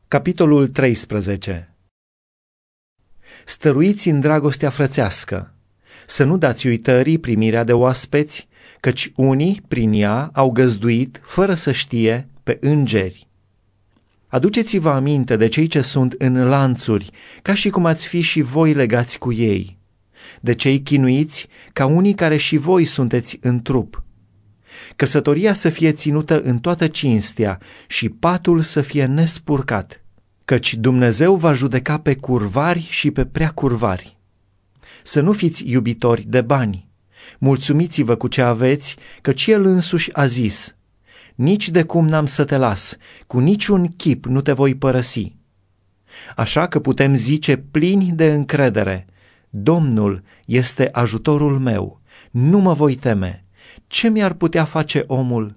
Capitolul 13. Stăruiți în dragostea frățească, să nu dați uitării primirea de oaspeți, căci unii prin ea au găzduit, fără să știe, pe îngeri. Aduceți-vă aminte de cei ce sunt în lanțuri, ca și cum ați fi și voi legați cu ei, de cei chinuiți, ca unii care și voi sunteți în trup. Căsătoria să fie ținută în toată cinstea și patul să fie nespurcat, căci Dumnezeu va judeca pe curvari și pe prea curvari. Să nu fiți iubitori de bani, mulțumiți-vă cu ce aveți, căci El însuși a zis: nici de cum n-am să te las, cu niciun chip nu te voi părăsi. Așa că putem zice plini de încredere: Domnul este ajutorul meu, nu mă voi teme. Ce mi-ar putea face omul?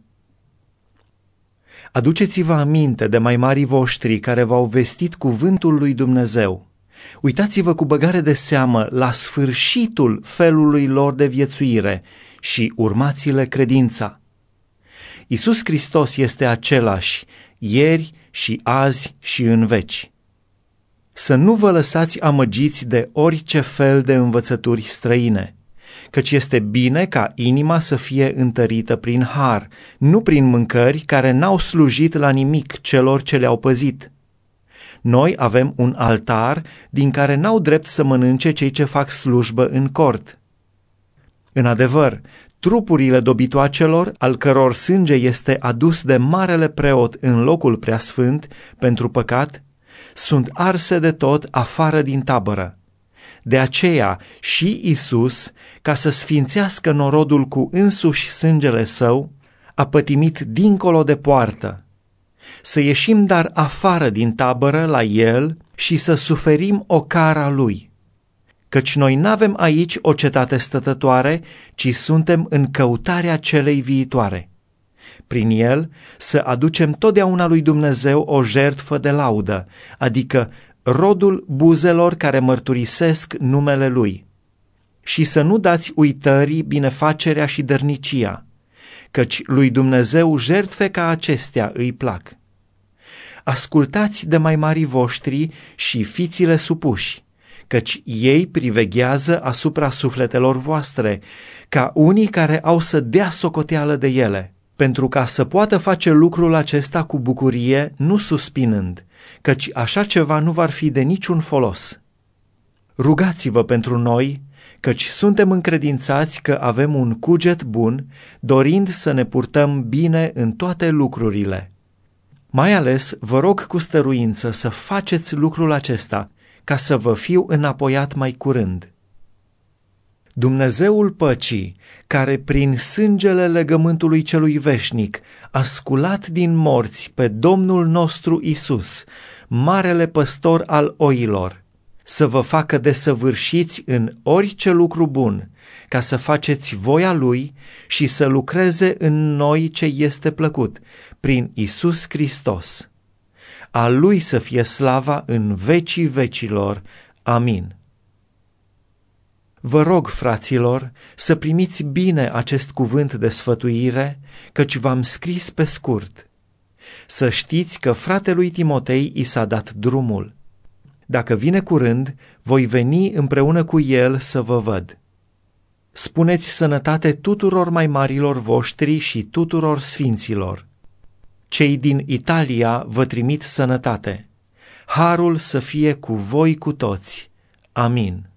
Aduceți-vă aminte de mai marii voștri care v-au vestit cuvântul lui Dumnezeu. Uitați-vă cu băgare de seamă la sfârșitul felului lor de viețuire și urmați-le credința. Iisus Hristos este același, ieri și azi și în veci. Să nu vă lăsați amăgiți de orice fel de învățături străine, căci este bine ca inima să fie întărită prin har, nu prin mâncări care n-au slujit la nimic celor ce le-au păzit. Noi avem un altar din care n-au drept să mănânce cei ce fac slujbă în cort. În adevăr, trupurile dobitoacelor, al căror sânge este adus de marele preot în locul preasfânt pentru păcat, sunt arse de tot afară din tabără. De aceea și Iisus, ca să sfințească norodul cu însuși sângele său, a pătimit dincolo de poartă. Să ieșim dar afară din tabără la El și să suferim ocara Lui. Căci noi n-avem aici o cetate stătătoare, ci suntem în căutarea celei viitoare. Prin El să aducem totdeauna lui Dumnezeu o jertfă de laudă, adică rodul buzelor care mărturisesc numele Lui. Și să nu dați uitării binefacerea și dărnicia, căci lui Dumnezeu jertfe ca acestea îi plac. Ascultați de mai marii voștri și fiți-le supuși, căci ei priveghează asupra sufletelor voastre, ca unii care au să dea socoteală de ele, pentru ca să poată face lucrul acesta cu bucurie, nu suspinând, căci așa ceva nu va fi de niciun folos. Rugați-vă pentru noi, căci suntem încredințați că avem un cuget bun, dorind să ne purtăm bine în toate lucrurile. Mai ales vă rog cu stăruință să faceți lucrul acesta, ca să vă fiu înapoiat mai curând. Dumnezeul păcii, care prin sângele legământului celui veșnic a sculat din morți pe Domnul nostru Iisus, marele păstor al oilor, să vă facă desăvârșiți în orice lucru bun, ca să faceți voia Lui și să lucreze în noi ce este plăcut, prin Iisus Hristos. A Lui să fie slava în vecii vecilor. Amin. Vă rog, fraților, să primiți bine acest cuvânt de sfătuire, căci v-am scris pe scurt. Să știți că fratelui Timotei i s-a dat drumul. Dacă vine curând, voi veni împreună cu el să vă văd. Spuneți sănătate tuturor mai marilor voștri și tuturor sfinților. Cei din Italia vă trimit sănătate. Harul să fie cu voi cu toți. Amin.